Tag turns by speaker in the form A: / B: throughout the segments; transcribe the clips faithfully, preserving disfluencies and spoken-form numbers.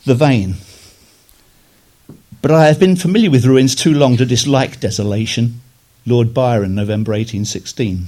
A: the vain. But I have been familiar with ruins too long to dislike desolation. Lord Byron, November eighteen sixteen.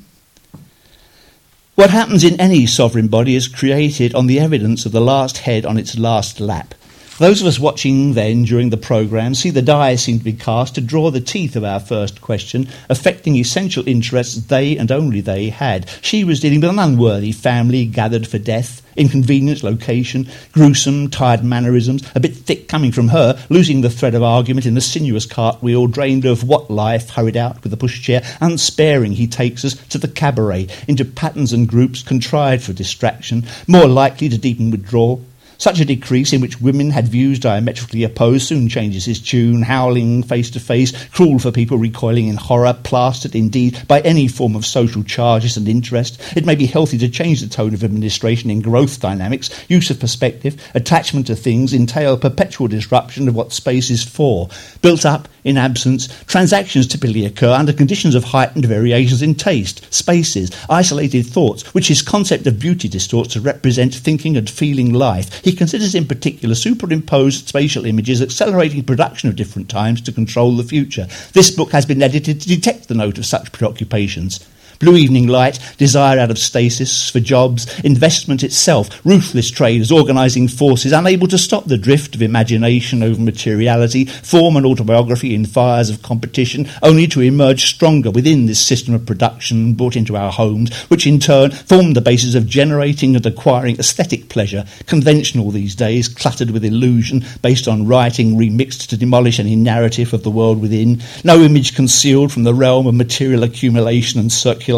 A: What happens in any sovereign body is created on the evidence of the last head on its last lap. Those of us watching then during the programme see the die seem to be cast to draw the teeth of our first question, affecting essential interests they and only they had. She was dealing with an unworthy family gathered for death, inconvenient location, gruesome, tired mannerisms, a bit thick coming from her, losing the thread of argument in the sinuous cartwheel, drained of what life, hurried out with the pushchair, unsparing he takes us to the cabaret, into patterns and groups contrived for distraction, more likely to deepen withdrawal. Such a decrease in which women had views diametrically opposed soon changes his tune, howling face to face, cruel for people recoiling in horror, plastered indeed by any form of social charges and interest. It may be healthy to change the tone of administration in growth dynamics. Use of perspective, attachment to things entail perpetual disruption of what space is for. Built up in absence, transactions typically occur under conditions of heightened variations in taste, spaces, isolated thoughts, which his concept of beauty distorts to represent thinking and feeling life. He considers in particular superimposed spatial images accelerating production of different times to control the future. This book has been edited to detect the note of such preoccupations. Blue evening light, desire out of stasis for jobs, investment itself, ruthless traders, organising forces, unable to stop the drift of imagination over materiality, form an autobiography in fires of competition, only to emerge stronger within this system of production brought into our homes, which in turn form the basis of generating and acquiring aesthetic pleasure, conventional these days, cluttered with illusion, based on writing remixed to demolish any narrative of the world within, no image concealed from the realm of material accumulation and circulation.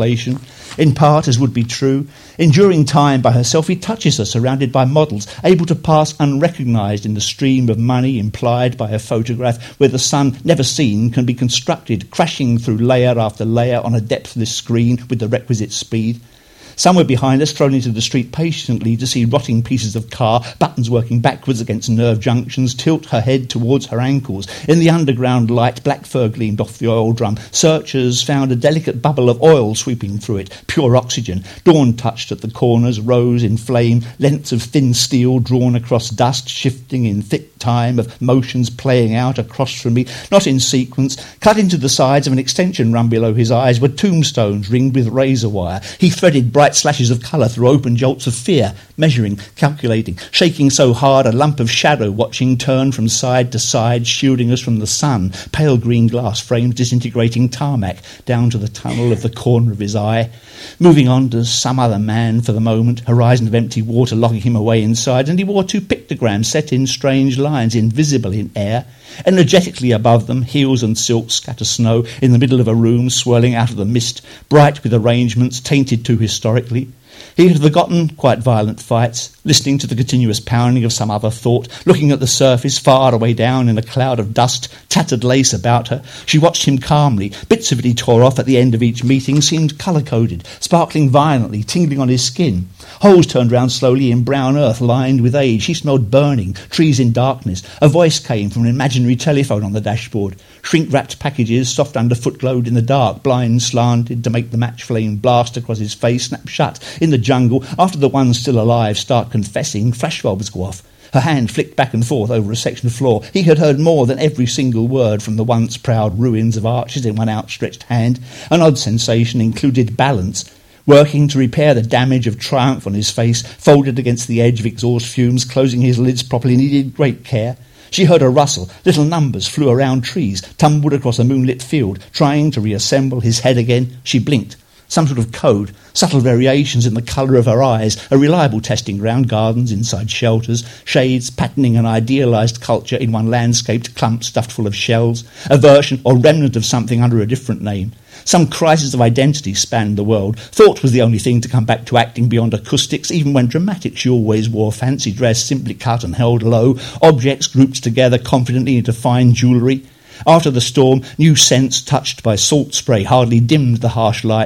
A: In part, as would be true, enduring time by herself, he touches her, surrounded by models, able to pass unrecognised in the stream of money implied by a photograph where the sun, never seen, can be constructed, crashing through layer after layer on a depthless screen with the requisite speed. Somewhere behind us, thrown into the street patiently to see rotting pieces of car, buttons working backwards against nerve junctions, tilt her head towards her ankles. In the underground light, black fur gleamed off the oil drum. Searchers found a delicate bubble of oil sweeping through it, pure oxygen. Dawn touched at the corners, rose in flame, lengths of thin steel drawn across dust, shifting in thick time of motions playing out across from me, not in sequence. Cut into the sides of an extension run below his eyes were tombstones ringed with razor wire. He threaded bright slashes of colour through open jolts of fear, measuring, calculating, shaking so hard a lump of shadow watching turn from side to side, shielding us from the sun, pale green glass frames disintegrating tarmac down to the tunnel of the corner of his eye. Moving on to some other man for the moment, horizon of empty water locking him away inside, and he wore two pictograms set in strange lines, invisible in air. Energetically above them, heels and silk scatter snow in the middle of a room swirling out of the mist, bright with arrangements tainted too historically. He had forgotten quite violent fights, listening to the continuous pounding of some other thought, looking at the surface far away down in a cloud of dust, tattered lace about her. She watched him calmly. Bits of it he tore off at the end of each meeting seemed colour-coded, sparkling violently, tingling on his skin. Holes turned round slowly in brown earth lined with age. He smelled burning, trees in darkness. A voice came from an imaginary telephone on the dashboard. Shrink-wrapped packages, soft underfoot glowed in the dark, blinds slanted to make the match flame blast across his face, snap shut. In the jungle, after the ones still alive start confessing, flashbulbs go off. Her hand flicked back and forth over a section of floor. He had heard more than every single word from the once proud ruins of arches in one outstretched hand. An odd sensation included balance. Working to repair the damage of triumph on his face, folded against the edge of exhaust fumes, closing his lids properly needed great care. She heard a rustle. Little numbers flew around trees, tumbled across a moonlit field. Trying to reassemble his head again, she blinked. Some sort of code, subtle variations in the colour of her eyes, a reliable testing ground, gardens inside shelters, shades patterning an idealised culture in one landscaped clump stuffed full of shells, a version or remnant of something under a different name. Some crisis of identity spanned the world. Thought was the only thing to come back to acting beyond acoustics. Even when dramatic, she always wore fancy dress, simply cut and held low, objects grouped together confidently into fine jewellery. After the storm, new scents touched by salt spray hardly dimmed the harsh light.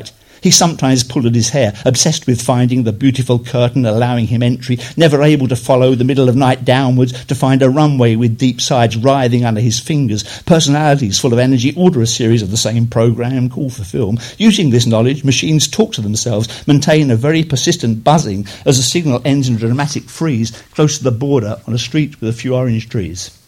A: He sometimes pulled at his hair, obsessed with finding the beautiful curtain allowing him entry, never able to follow the middle of night downwards to find a runway with deep sides writhing under his fingers. Personalities full of energy order a series of the same programme, call for film. Using this knowledge, machines talk to themselves, maintain a very persistent buzzing as the signal ends in a dramatic freeze close to the border on a street with a few orange trees.